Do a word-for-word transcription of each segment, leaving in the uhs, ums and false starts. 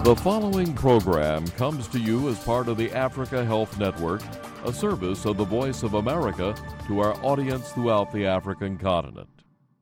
The following program comes to you as part of the Africa Health Network, a service of the Voice of America to our audience throughout the African continent.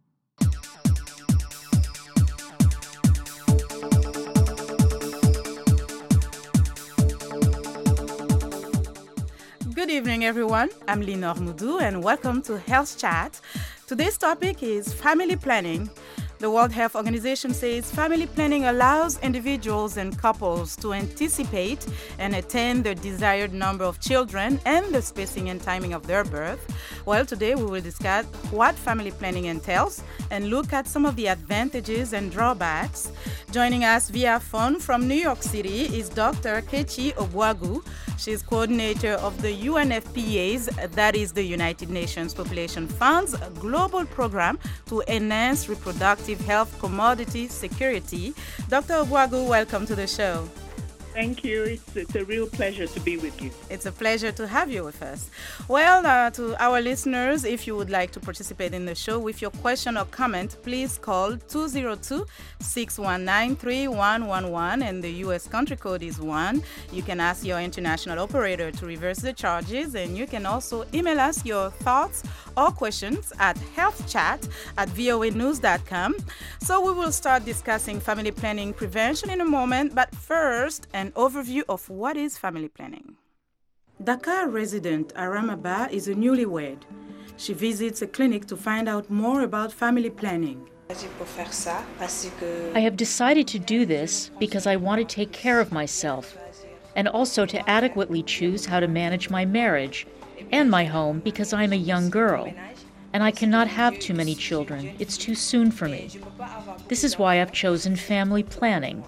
Good evening, everyone. I'm Lenore Moudou, and welcome to Health Chat. Today's topic is family planning. The World Health Organization says family planning allows individuals and couples to anticipate and attain their desired number of children and the spacing and timing of their birth. Well, today we will discuss what family planning entails and look at some of the advantages and drawbacks. Joining us via phone from New York City is Doctor Kechi Ogbuagu. She's coordinator of the U N F P A's, that is the United Nations Population Fund's global program to enhance reproductive health commodity security. Doctor Ogbuagu, welcome to the show. Thank you. It's, it's a real pleasure to be with you. It's a pleasure to have you with us. Well, uh, to our listeners, if you would like to participate in the show with your question or comment, please call two zero two, six one nine, three one one one and the U S country code is one. You can ask your international operator to reverse the charges, and you can also email us your thoughts or questions at healthchat at voa news dot com. So we will start discussing family planning prevention in a moment, but first, an overview of what is family planning. Dakar resident Aramaba is a newlywed. She visits a clinic to find out more about family planning. I have decided to do this because I want to take care of myself and also to adequately choose how to manage my marriage and my home because I'm a young girl and I cannot have too many children. It's too soon for me. This is why I've chosen family planning.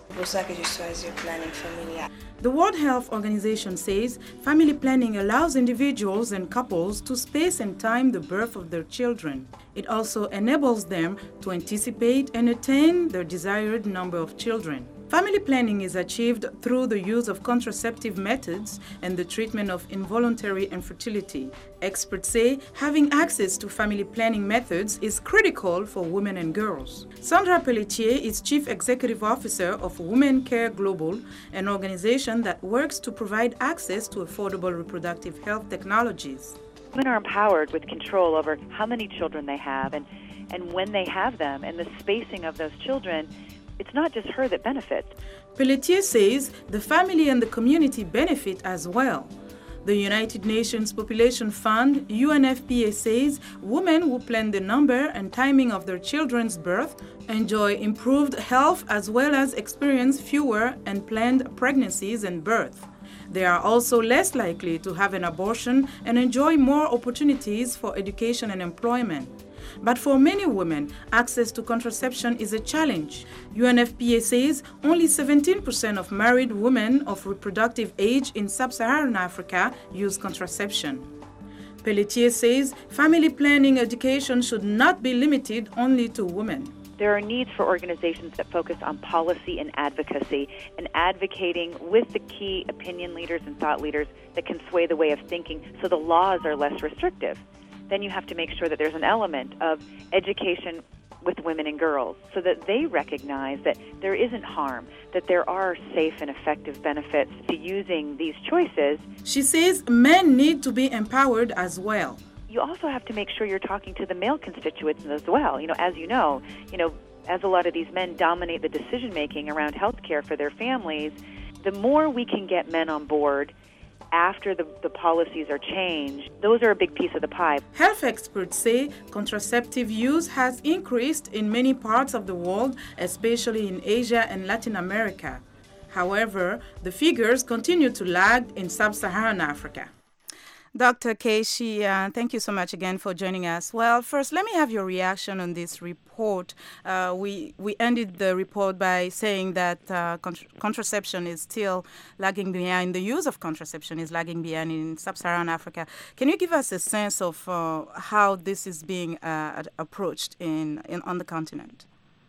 The World Health Organization says family planning allows individuals and couples to space and time the birth of their children. It also enables them to anticipate and attain their desired number of children. Family planning is achieved through the use of contraceptive methods and the treatment of involuntary infertility. Experts say having access to family planning methods is critical for women and girls. Sandra Pelletier is Chief Executive Officer of Women Care Global, an organization that works to provide access to affordable reproductive health technologies. Women are empowered with control over how many children they have and, and when they have them, and the spacing of those children. It's not just her that benefits. Pelletier says the family and the community benefit as well. The United Nations Population Fund, U N F P A, says women who plan the number and timing of their children's birth enjoy improved health as well as experience fewer unplanned pregnancies and birth. They are also less likely to have an abortion and enjoy more opportunities for education and employment. But for many women, access to contraception is a challenge. U N F P A says only seventeen percent of married women of reproductive age in sub-Saharan Africa use contraception. Pelletier says family planning education should not be limited only to women. There are needs for organizations that focus on policy and advocacy and advocating with the key opinion leaders and thought leaders that can sway the way of thinking so the laws are less restrictive. Then you have to make sure that there's an element of education with women and girls so that they recognize that there isn't harm, that there are safe and effective benefits to using these choices. She says men need to be empowered as well. You also have to make sure you're talking to the male constituents as well. You know, as you know, you know, as a lot of these men dominate the decision-making around health care for their families, the more we can get men on board after the, the policies are changed, those are a big piece of the pie. Health experts say contraceptive use has increased in many parts of the world, especially in Asia and Latin America. However, the figures continue to lag in sub-Saharan Africa. Doctor Kechi, uh, thank you so much again for joining us. Well, first, let me have your reaction on this report. Uh, we we ended the report by saying that uh, contra- contraception is still lagging behind. The use of contraception is lagging behind in sub-Saharan Africa. Can you give us a sense of uh, how this is being uh, approached in, in on the continent?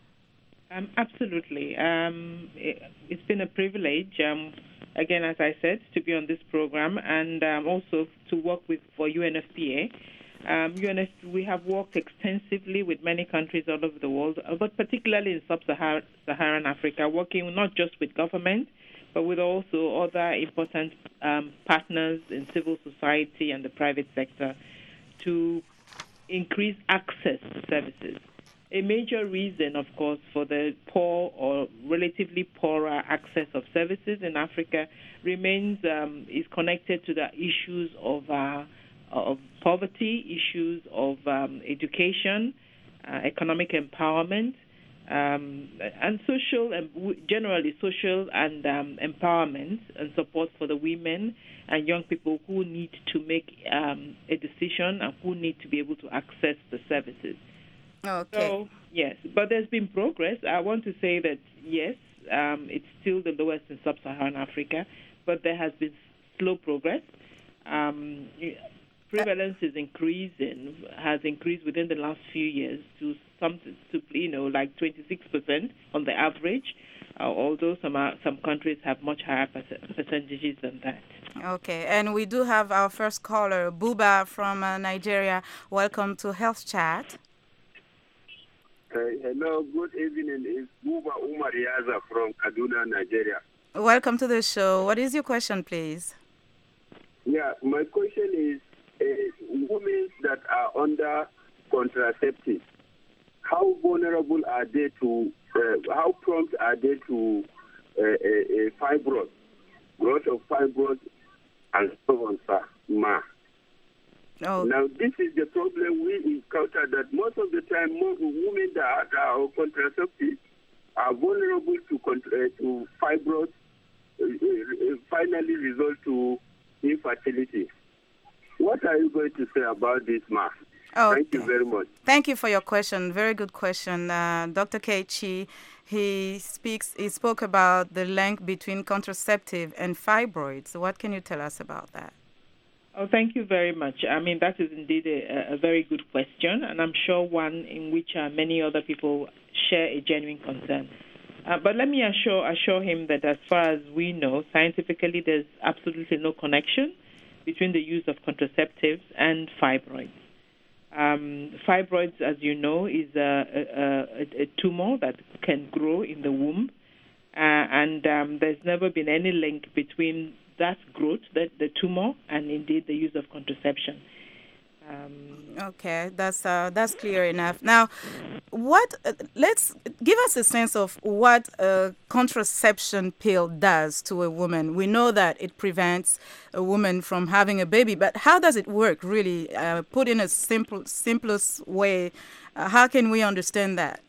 Um, absolutely. Um, it, it's been a privilege. Um, Again, as I said, to be on this program and um, also to work with for U N F P A. Um, U N F, we have worked extensively with many countries all over the world, uh, but particularly in sub-Saharan Africa, working not just with government, but with also other important um, partners in civil society and the private sector to increase access to services. A major reason, of course, for the poor or relatively poorer access of services in Africa remains um, is connected to the issues of uh, of poverty, issues of um, education, uh, economic empowerment, um, and social, and generally social and um, empowerment and support for the women and young people who need to make um, a decision and who need to be able to access the services. Okay. So, yes, but there's been progress. I want to say that, yes, um, it's still the lowest in sub-Saharan Africa, but there has been slow progress. Um, prevalence is increasing, has increased within the last few years to something, to, you know, like twenty-six percent on the average, uh, although some are, some countries have much higher percentages than that. Okay, and we do have our first caller, Buba from uh, Nigeria. Welcome to Health Chat. Uh, hello, good evening. It's Buba Umar Yaza from Kaduna, Nigeria. Welcome to the show. What is your question, please? Yeah, my question is, uh, women that are under contraceptive, how vulnerable are they to, uh, how prompt are they to uh, a, a fibroid, growth of fibroid, and so on, sir, ma? Oh. Now, this is the problem we encounter, that most of the time, more women that are on contraceptive are vulnerable to, uh, to fibroids, uh, uh, finally result to infertility. What are you going to say about this, ma? Okay. Thank you very much. Thank you for your question. Very good question. Uh, Doctor Kechi, he speaks. He spoke about the link between contraceptive and fibroids. What can you tell us about that? Oh, thank you very much. I mean, that is indeed a, a very good question, and I'm sure one in which uh, many other people share a genuine concern. Uh, but let me assure assure him that as far as we know, scientifically, there's absolutely no connection between the use of contraceptives and fibroids. Um, fibroids, as you know, is a, a, a tumor that can grow in the womb, uh, and um, there's never been any link between that growth, that the tumor, and indeed the use of contraception. Um, okay, that's uh, that's clear enough. Now, what? Uh, let's give us a sense of what a contraception pill does to a woman. We know that it prevents a woman from having a baby, but how does it work? Really, uh, put in a simple, simplest way. Uh, how can we understand that?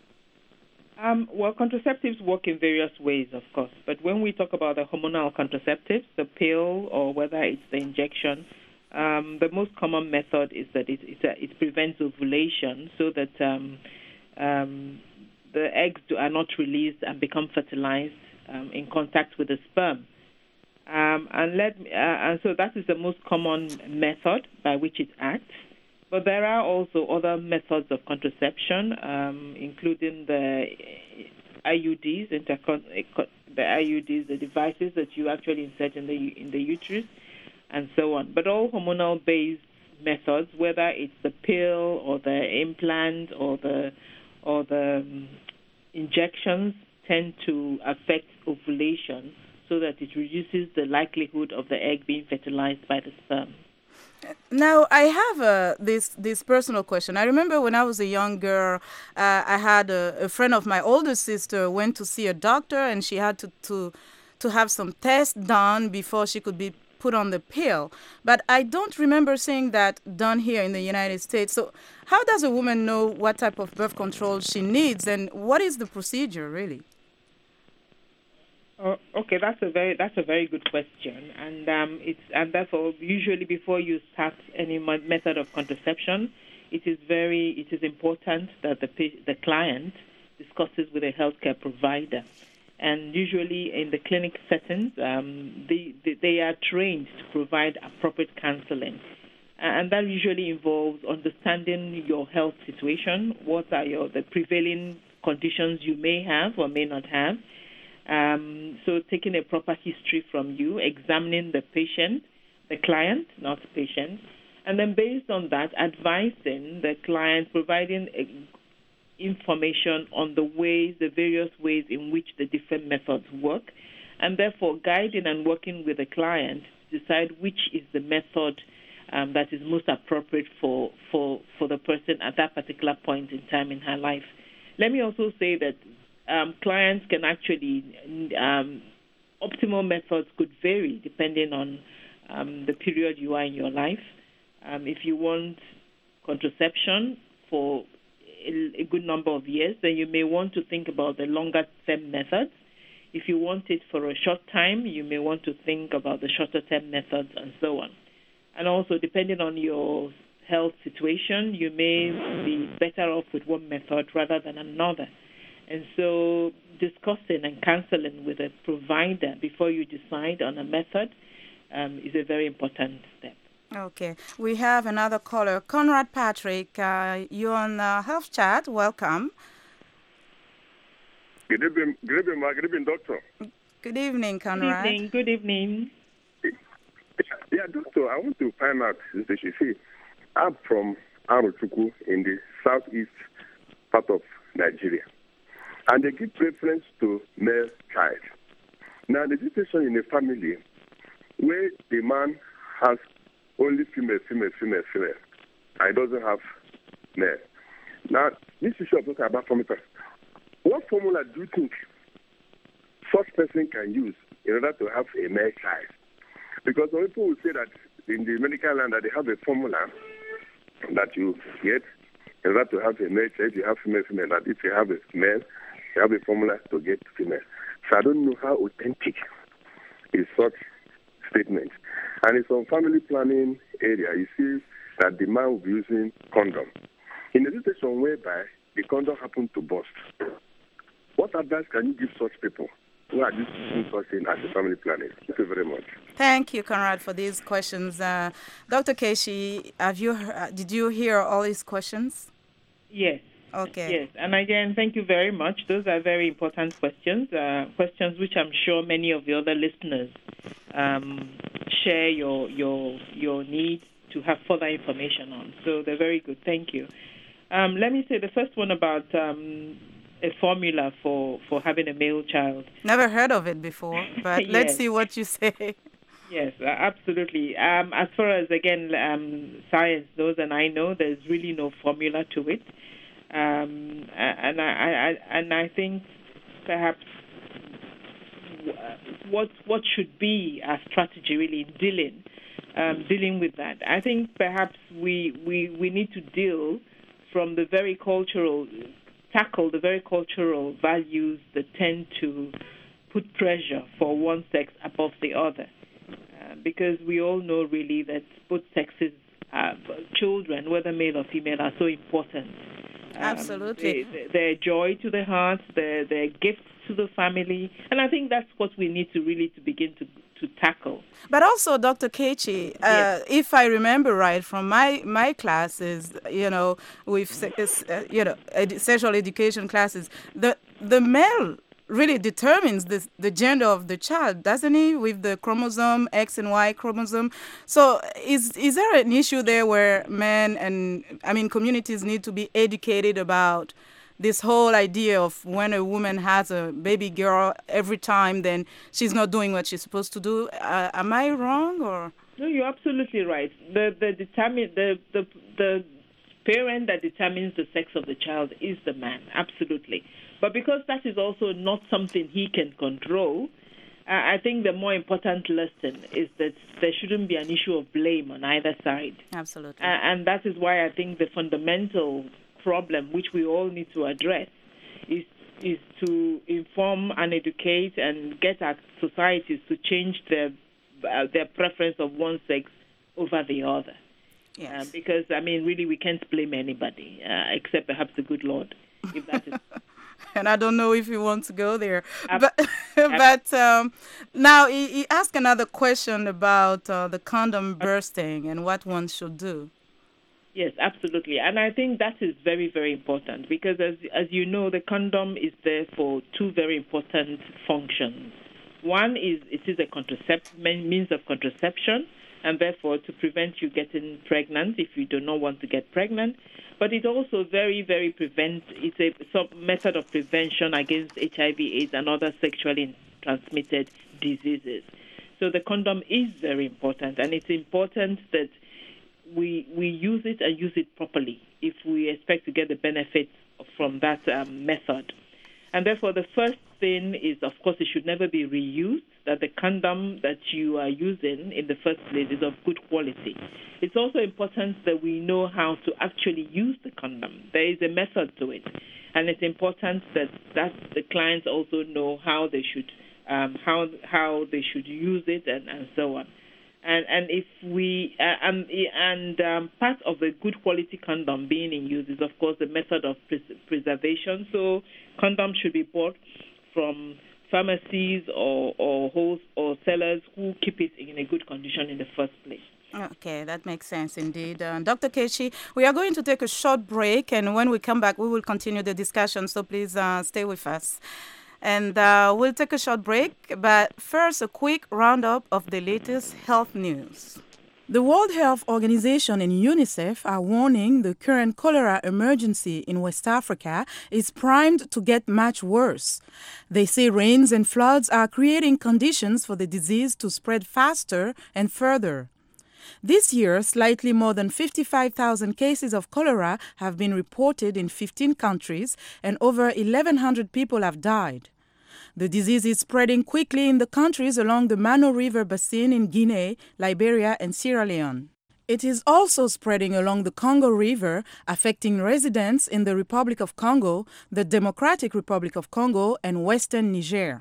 Um, well, contraceptives work in various ways, of course. But when we talk about the hormonal contraceptives, the pill or whether it's the injection, um, the most common method is that it, it, it prevents ovulation so that um, um, the eggs do, are not released and become fertilized um, in contact with the sperm. Um, and, let, uh, and so that is the most common method by which it acts. But there are also other methods of contraception, um, including the I U Ds, intercon- the I U Ds, the devices that you actually insert in the in the uterus, and so on. But all hormonal-based methods, whether it's the pill or the implant or the or the um, injections, tend to affect ovulation, so that it reduces the likelihood of the egg being fertilized by the sperm. Now, I have uh, this this personal question. I remember when I was a young girl, uh, I had a, a friend of my older sister went to see a doctor, and she had to, to, to have some tests done before she could be put on the pill. But I don't remember seeing that done here in the United States. So how does a woman know what type of birth control she needs, and what is the procedure, really? Oh, okay, that's a very that's a very good question, and um, it's and therefore usually before you start any method of contraception, it is very it is important that the the client discusses with a healthcare provider, and usually in the clinic settings, um, they, they they are trained to provide appropriate counseling, and that usually involves understanding your health situation, what are your the prevailing conditions you may have or may not have. Um, so taking a proper history from you, examining the patient, the client, not the patient, And then based on that, advising the client, providing a, information on the ways, the various ways in which the different methods work, and therefore guiding and working with the client to decide which is the method um, that is most appropriate for, for, for the person at that particular point in time in her life. Let me also say that um, clients can actually, um, optimal methods could vary depending on um, the period you are in your life. Um, if you want contraception for a good number of years, then you may want to think about the longer-term methods. If you want it for a short time, you may want to think about the shorter-term methods and so on. And also, depending on your health situation, you may be better off with one method rather than another. And so discussing and counseling with a provider before you decide on a method um, is a very important step. Okay. We have another caller, Conrad Patrick. Uh, you're on uh, Health Chat. Welcome. Good evening, good evening, Ma. Good evening, Doctor. Good evening, Conrad. Good evening. Good evening. Yeah, Doctor, I want to find out this issue. See, I'm from Arochukwu in the southeast part of Nigeria, and they give preference to male child. Now, the situation in a family where the man has only female, female, female, female, and doesn't have male. Now, this issue of talking about formula, what formula do you think such person can use in order to have a male child? Because some people will say that in the medical land that they have a formula that you get in order to have a male child. If you have female, female, that if you have a male, you have a formula to get female. So I don't know how authentic is such statement. And in some family planning area, you see that the man will be using condom. In a situation whereby the condom happened to burst, what advice can you give such people who are using such thing as a family planning? Thank you very much. Thank you, Conrad, for these questions. Uh, Doctor Keshi, have you uh, did you hear all these questions? Yes. Okay. Yes, and again, thank you very much. Those are very important questions, uh, questions which I'm sure many of the other listeners um, share your your your need to have further information on. So they're very good. Thank you. Um, let me say the first one about um, a formula for, for having a male child. Never heard of it before, but Yes. let's see what you say. Yes, uh, absolutely. Um, as far as, again, um, science knows, and I know, there's really no formula to it. Um, and I, I and I think perhaps what what should be our strategy really in dealing um, dealing with that. I think perhaps we, we we need to deal from the very cultural tackle the very cultural values that tend to put pressure for one sex above the other, uh, because we all know really that both sexes, uh, children, whether male or female, are so important. Um, Absolutely. They, they're joy to the heart, they're, they're gifts to the family, and I think that's what we need to really to begin to to tackle. But also, Doctor Kechi, uh, Yes. if I remember right from my, my classes, you know, with uh, you know ed- sexual education classes, the the male really determines the the gender of the child, doesn't he? With the chromosome X and Y chromosome. So is is there an issue there where men and I mean communities need to be educated about this whole idea of when a woman has a baby girl every time, then she's not doing what she's supposed to do? Uh, am I wrong or? No, you're absolutely right. The the determine the, the the parent that determines the sex of the child is the man, absolutely. But because that is also not something he can control, uh, I think the more important lesson is that there shouldn't be an issue of blame on either side. Absolutely. Uh, and that is why I think the fundamental problem, which we all need to address, is is to inform and educate and get our societies to change their uh, their preference of one sex over the other. Yes. Uh, because, I mean, really, we can't blame anybody, uh, except perhaps the good Lord, if that is... And I don't know if you want to go there. Ab- but but um, now he, he asked another question about uh, the condom bursting and what one should do. Yes, absolutely. And I think that is very, very important because, as as you know, the condom is there for two very important functions. One is it is a contracept- means of contraception, and therefore to prevent you getting pregnant if you do not want to get pregnant. But it also very, very prevent. It's a some method of prevention against H I V AIDS and other sexually transmitted diseases. So the condom is very important, and it's important that we we use it and use it properly if we expect to get the benefits from that um, method. And therefore, the first thing is, of course, it should never be reused, that the condom that you are using in the first place is of good quality. It's also important that we know how to actually use the condom. There is a method to it, and it's important that, that the clients also know how they should um, how how they should use it and, and so on. And and if we uh, and and um, part of the good quality condom being in use is, of course, the method of pres- preservation. So condoms should be bought from pharmacies or or whole or sellers who keep it in a good condition in the first place. Okay, that makes sense indeed. Uh, Doctor Kechi, we are going to take a short break, and when we come back, we will continue the discussion. So please uh, stay with us. And uh, we'll take a short break, but first a quick roundup of the latest health news. The World Health Organization and UNICEF are warning the current cholera emergency in West Africa is primed to get much worse. They say rains and floods are creating conditions for the disease to spread faster and further. This year, slightly more than fifty-five thousand cases of cholera have been reported in fifteen countries, and over eleven hundred people have died. The disease is spreading quickly in the countries along the Mano River basin in Guinea, Liberia, and Sierra Leone. It is also spreading along the Congo River, affecting residents in the Republic of Congo, the Democratic Republic of Congo, and western Niger.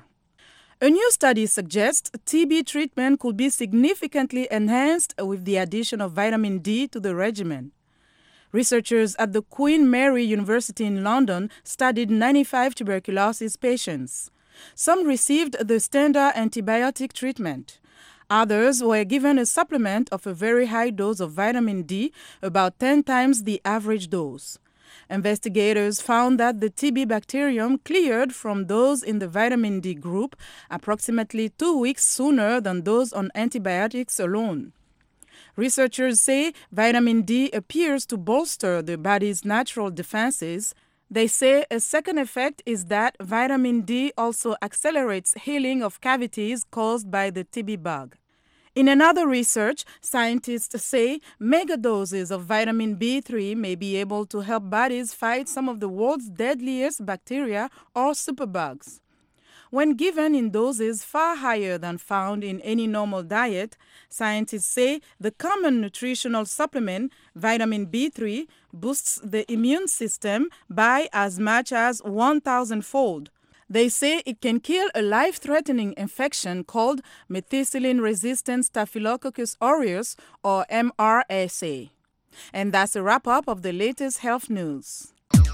A new study suggests T B treatment could be significantly enhanced with the addition of vitamin D to the regimen. Researchers at the Queen Mary University in London studied ninety-five tuberculosis patients. Some received the standard antibiotic treatment. Others were given a supplement of a very high dose of vitamin D, about ten times the average dose. Investigators found that the T B bacterium cleared from those in the vitamin D group approximately two weeks sooner than those on antibiotics alone. Researchers say vitamin D appears to bolster the body's natural defenses. They say a second effect is that vitamin D also accelerates healing of cavities caused by the T B bug. In another research, scientists say megadoses of vitamin B three may be able to help bodies fight some of the world's deadliest bacteria or superbugs. When given in doses far higher than found in any normal diet, scientists say the common nutritional supplement, vitamin B three, boosts the immune system by as much as one thousand fold. They say it can kill a life-threatening infection called methicillin-resistant Staphylococcus aureus, or M R S A. And that's a wrap-up of the latest health news.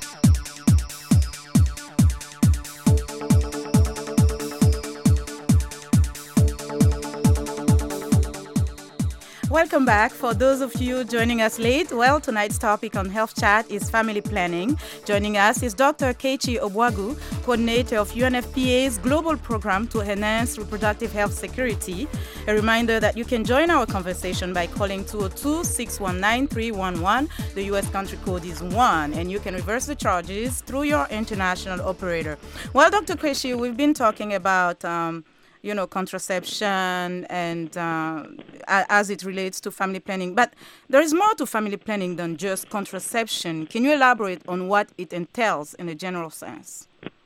Welcome back. For those of you joining us late, well, tonight's topic on Health Chat is family planning. Joining us is Doctor Kechi Obwagu, coordinator of U N F P A's global program to enhance reproductive health security. A reminder that you can join our conversation by calling two oh two, six one nine, three one one. The U S country code is one, and you can reverse the charges through your international operator. Well, Doctor Kechi, we've been talking about um, you know, contraception and uh, as it relates to family planning. But there is more to family planning than just contraception. Can you elaborate on what it entails in a general sense?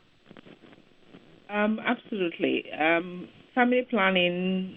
Um, absolutely. Um, family planning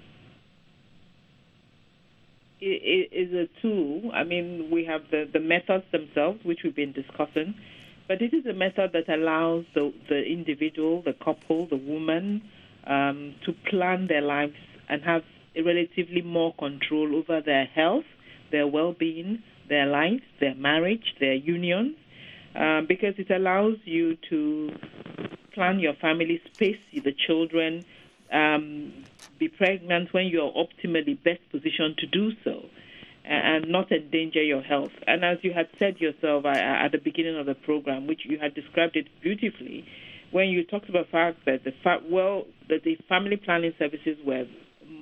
is a tool. I mean, we have the, the methods themselves, which we've been discussing, but it is a method that allows the, the individual, the couple, the woman, Um, to plan their lives and have a relatively more control over their health, their well-being, their lives, their marriage, their unions, um, because it allows you to plan your family space, the children, um, be pregnant when you are optimally best positioned to do so, and not endanger your health. And as you had said yourself at the beginning of the program, which you had described it beautifully, when you talked about the fact that the fa- well that the family planning services were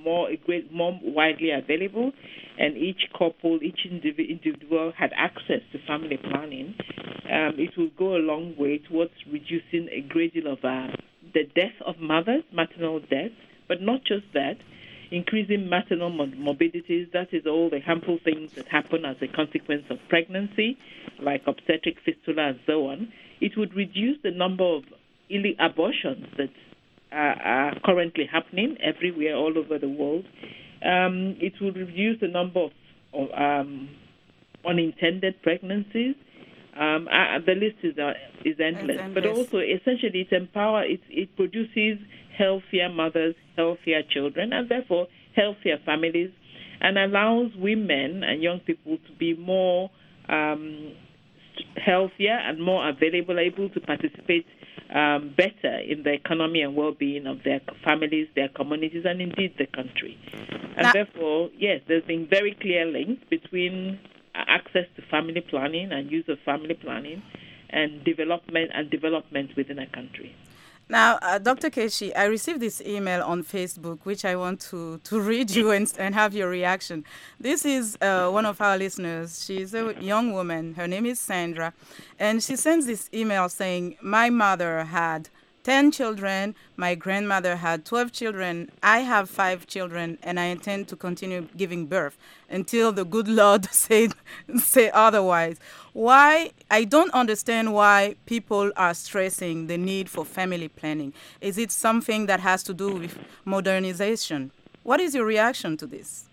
more a great, more widely available, and each couple, each indiv- individual had access to family planning, um, it will go a long way towards reducing a great deal of uh, the death of mothers, maternal death, but not just that, increasing maternal morbidities. That is all the harmful things that happen as a consequence of pregnancy, like obstetric fistula and so on. It would reduce the number of illegal abortions that uh, are currently happening everywhere all over the world. Um, it would reduce the number of, of um, unintended pregnancies. Um, uh, the list is uh, is endless. endless. But also, essentially, it empowers, it, it produces healthier mothers, healthier children, and therefore healthier families, and allows women and young people to be more um, healthier and more available, able to participate um, better in the economy and well-being of their families, their communities, and indeed the country. And now, therefore, yes, there's been very clear links between access to family planning and use of family planning and development and development within a country. Now, uh, Doctor Keshi, I received this email on Facebook, which I want to, to read you and, and have your reaction. This is uh, one of our listeners. She's a young woman. Her name is Sandra. And she sends this email saying, my mother had ten children. My grandmother had twelve children. I have five children, and I intend to continue giving birth until the good Lord say, say otherwise. Why? I don't understand why people are stressing the need for family planning. Is it something that has to do with modernization? What is your reaction to this?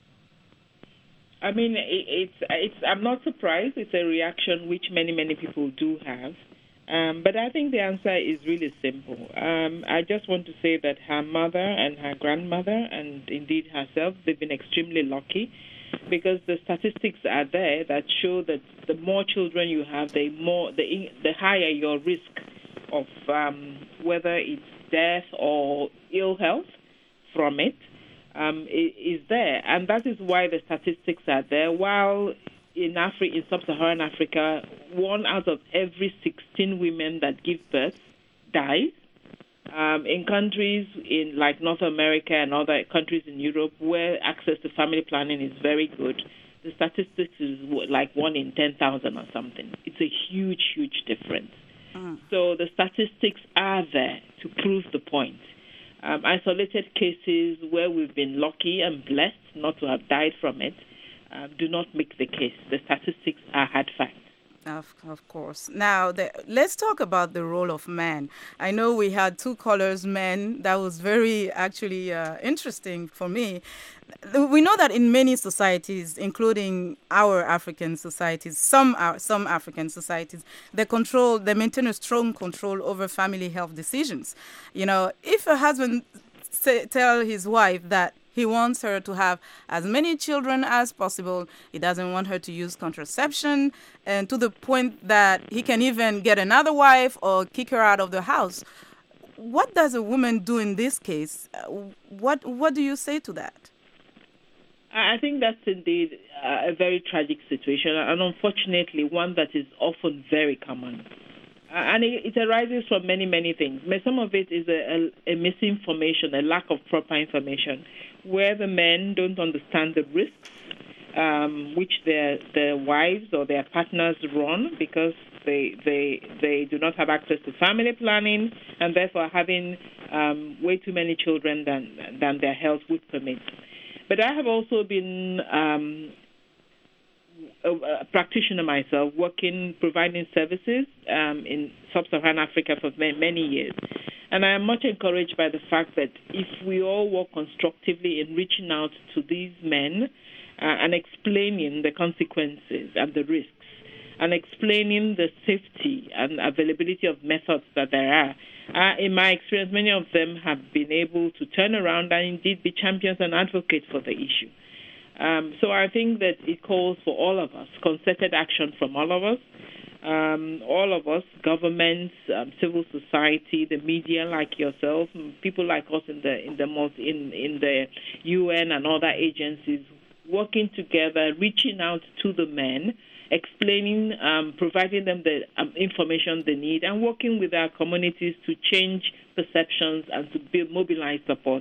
I mean, it, it's, it's, I'm not surprised. It's a reaction which many, many people do have. Um, but I think the answer is really simple. Um, I just want to say that her mother and her grandmother, and indeed herself, they've been extremely lucky, because the statistics are there that show that the more children you have, the more the the higher your risk of um, whether it's death or ill health from it um, is there, and that is why the statistics are there. While in Africa, in sub-Saharan Africa, one out of every sixteen women that give birth dies. Um, in countries in like North America and other countries in Europe where access to family planning is very good, the statistics is like one in ten thousand or something. It's a huge, huge difference. Mm. So the statistics are there to prove the point. Um, isolated cases where we've been lucky and blessed not to have died from it uh, do not make the case. The statistics are hard facts. Of, of course. Now, the, let's talk about the role of man. I know we had two callers, men. That was very actually uh, interesting for me. We know that in many societies, including our African societies, some uh, some African societies, they control, they maintain a strong control over family health decisions. You know, if a husband say, tell his wife that he wants her to have as many children as possible. He doesn't want her to use contraception, and to the point that he can even get another wife or kick her out of the house. What does a woman do in this case? What What do you say to that? I think that's indeed a very tragic situation, and unfortunately one that is often very common. And it, it arises from many, many things. Some of it is a, a, a misinformation, a lack of proper information, where the men don't understand the risks um, which their their wives or their partners run because they they they do not have access to family planning and therefore having um, way too many children than than their health would permit. But I have also been um, a, a practitioner myself, working, providing services um, in sub-Saharan Africa for many years. And I am much encouraged by the fact that if we all work constructively in reaching out to these men uh, and explaining the consequences and the risks, and explaining the safety and availability of methods that there are, uh, in my experience, many of them have been able to turn around and indeed be champions and advocates for the issue. Um, so I think that it calls for all of us, concerted action from all of us, um, all of us, governments, um, civil society, the media like yourself, people like us in the in the in in the U N and other agencies, working together, reaching out to the men, explaining, um, providing them the um, information they need, and working with our communities to change perceptions and to build, mobilize support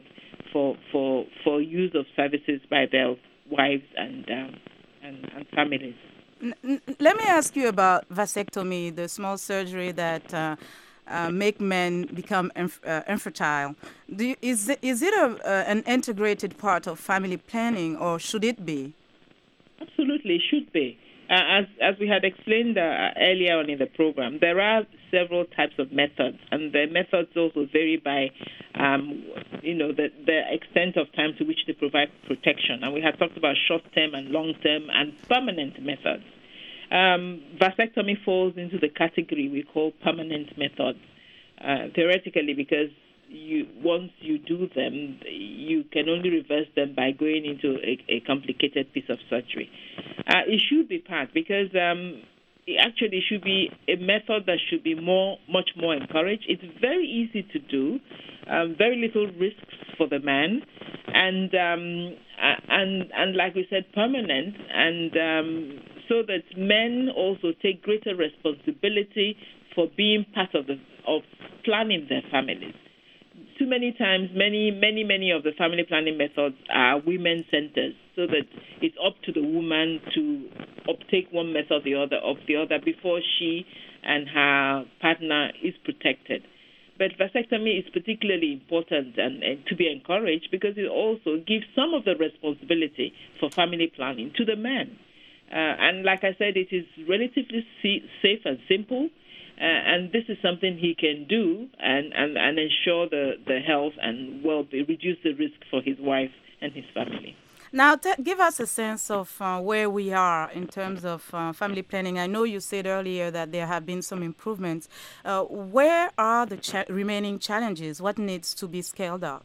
for for for use of services by their wives and um, and, and families. Let me ask you about vasectomy, the small surgery that uh, uh, make men become inf- uh, infertile. Do you, is it, is it a, uh, an integrated part of family planning, or should it be? Absolutely, it should be. Uh, as as we had explained uh, earlier on in the program, there are several types of methods, and the methods also vary by, um, you know, the, the extent of time to which they provide protection. And we had talked about short-term and long-term and permanent methods. Um, vasectomy falls into the category we call permanent methods, uh, theoretically, because you once you do them, you can only reverse them by going into a, a complicated piece of surgery. Uh, it should be part because um, it actually should be a method that should be more, much more encouraged. It's very easy to do, um, very little risks for the man, and um, and and like we said, permanent, and um, so that men also take greater responsibility for being part of the of planning their families. Too many times, many, many, many of the family planning methods are women-centered, so that it's up to the woman to uptake one method or the other of the other before she and her partner is protected. But vasectomy is particularly important and, and to be encouraged because it also gives some of the responsibility for family planning to the man. Uh, and like I said, it is relatively safe and simple. Uh, and this is something he can do and, and, and ensure the, the health and well reduce the risk for his wife and his family. Now, t- give us a sense of uh, where we are in terms of uh, family planning. I know you said earlier that there have been some improvements. Uh, where are the cha- remaining challenges? What needs to be scaled up?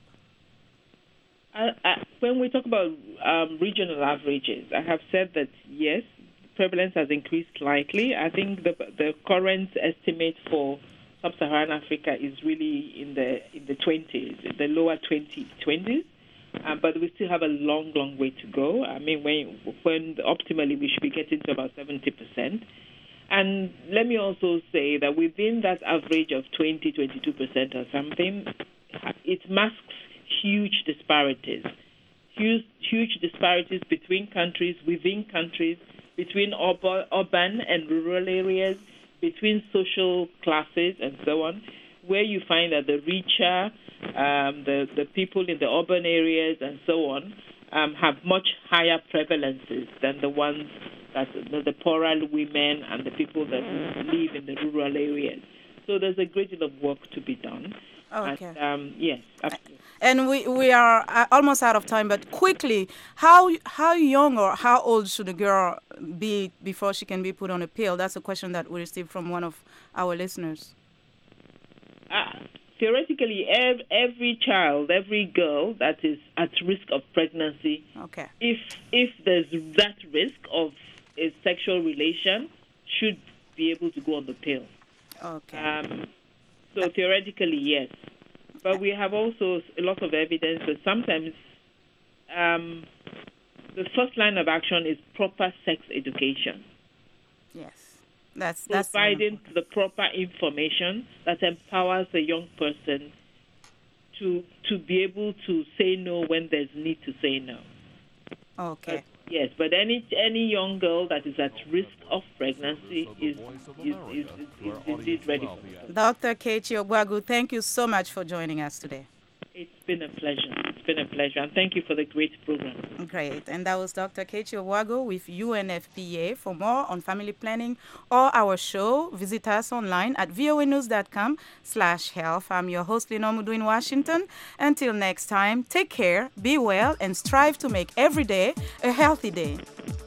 I, I, when we talk about um, regional averages, I have said that, yes, prevalence has increased slightly. I think the the current estimate for sub-Saharan Africa is really in the in the twenties, the lower twenties, uh, but we still have a long, long way to go. I mean, when when optimally we should be getting to about seventy percent. And let me also say that within that average of twenty, twenty-two percent or something, it masks huge disparities, huge huge disparities between countries, within countries, between urban and rural areas, between social classes and so on, where you find that the richer, um, the, the people in the urban areas and so on, um, have much higher prevalences than the ones that the, the poorer women and the people that live in the rural areas. So there's a great deal of work to be done. Okay. And, um, yes, absolutely. And we, we are almost out of time, but quickly, how how young or how old should a girl be before she can be put on a pill? That's a question that we received from one of our listeners. Uh, theoretically, every, every child, every girl that is at risk of pregnancy, okay, if if there's that risk of a sexual relation, should be able to go on the pill. Okay. Um, so theoretically, yes. But we have also a lot of evidence that sometimes um, the first line of action is proper sex education. Yes, that's that's providing the proper information that empowers a young person to to be able to say no when there's need to say no. Okay. But, yes, but any any young girl that is at risk of pregnancy is is, is, is, is indeed ready for that. Doctor Kechi Ogwagu, thank you so much for joining us today. It's been a pleasure. It's been a pleasure. And thank you for the great program. Great. And that was Doctor Kechi Ogwagu with U N F P A. For more on family planning or our show, visit us online at voanews.com slash health. I'm your host, Lenore Mudu in Washington. Until next time, take care, be well, and strive to make every day a healthy day.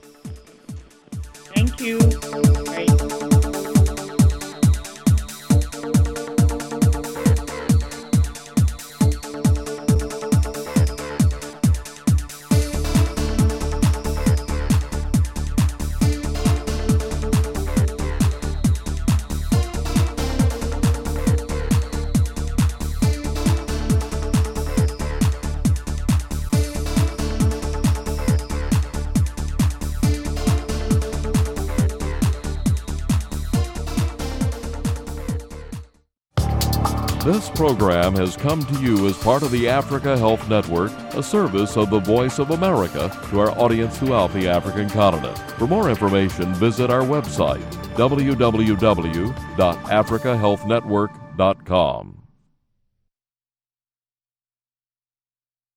Thank you. Bye. This program has come to you as part of the Africa Health Network, a service of the Voice of America to our audience throughout the African continent. For more information, visit our website, w w w dot africa health network dot com.